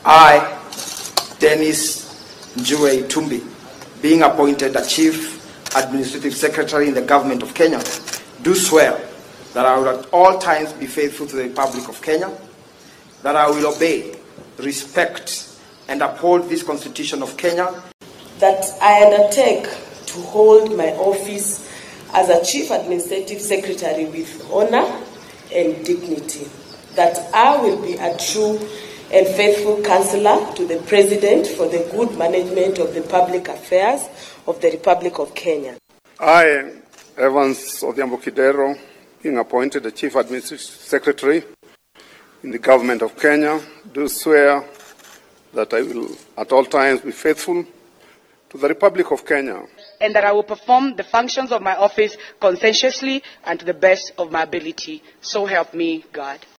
I, Dennis Njue Tumbi, being appointed the Chief Administrative Secretary in the Government of Kenya, do swear that I will at all times be faithful to the Republic of Kenya, that I will obey, respect, and uphold this Constitution of Kenya, that I undertake to hold my office as a Chief Administrative Secretary with honor and dignity, that I will be a true and faithful counselor to the President for the good management of the public affairs of the Republic of Kenya. I, Evans Odhiambo Kidero, being appointed the Chief Administrative Secretary in the Government of Kenya, do swear that I will at all times be faithful to the Republic of Kenya, and that I will perform the functions of my office conscientiously and to the best of my ability. So help me God.